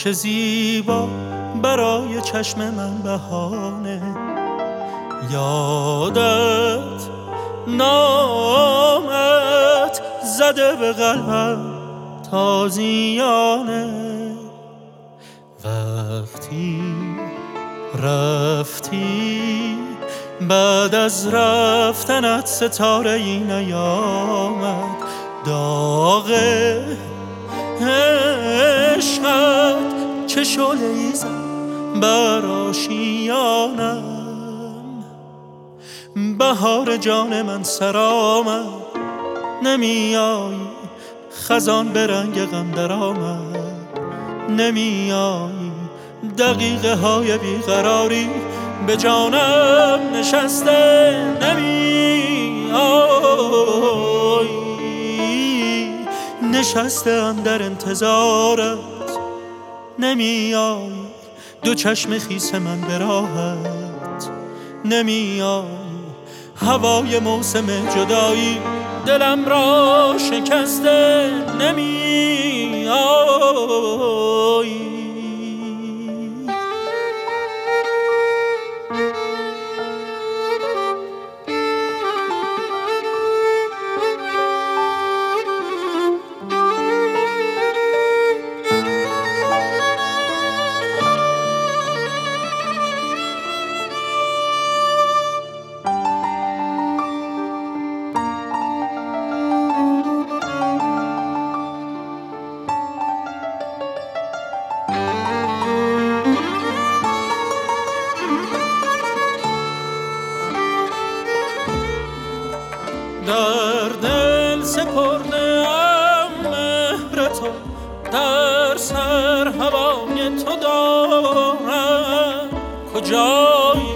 چه زیبا برای چشم من بهانه. یادت نامت زده به قلبم تازیانه. وقتی رفتی بعد از رفتنت ستاره ای نیامد. داغ عشقت چه شعله‌ای زد بر آشیانم. بهار جان من سر آمد نمیایی، خزان به رنگ غم در آمد نمیایی. دقیقه های بیقراری به جانم نشسته نمیایی. نشستم در انتظارت نمیایی، دو چشم خیس من به راحت نمیایی. هوای موسم جدایی دلم را شکسته نمیایی. در دل سپرده ام مهر تو، در سر هوای تو دارم. کجایی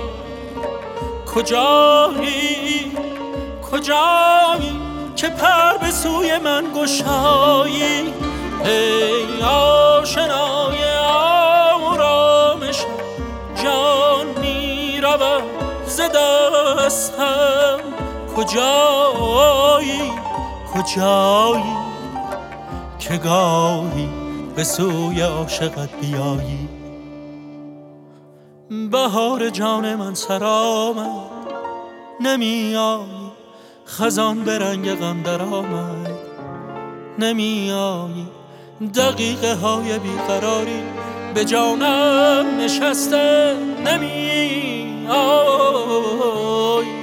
کجایی کجایی که پر به سوی من گشایی. ای آشنای آرامش جان می رود ز دستم. کجایی کجایی که گاهی به سوی عاشقت بیایی. بهار جان من سر آمد نمیایی، خزان به رنگ غم در آمد نمیایی. دقیقه های بیقراری به جانم نشسته نمیایی.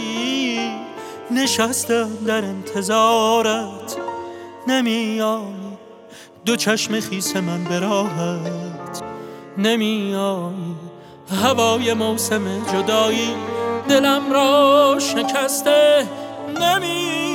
نشستم در انتظارت نمیایی، دو چشم خیس من به راحت نمیایی. هوای موسم جدایی دلم را شکسته نمیایی.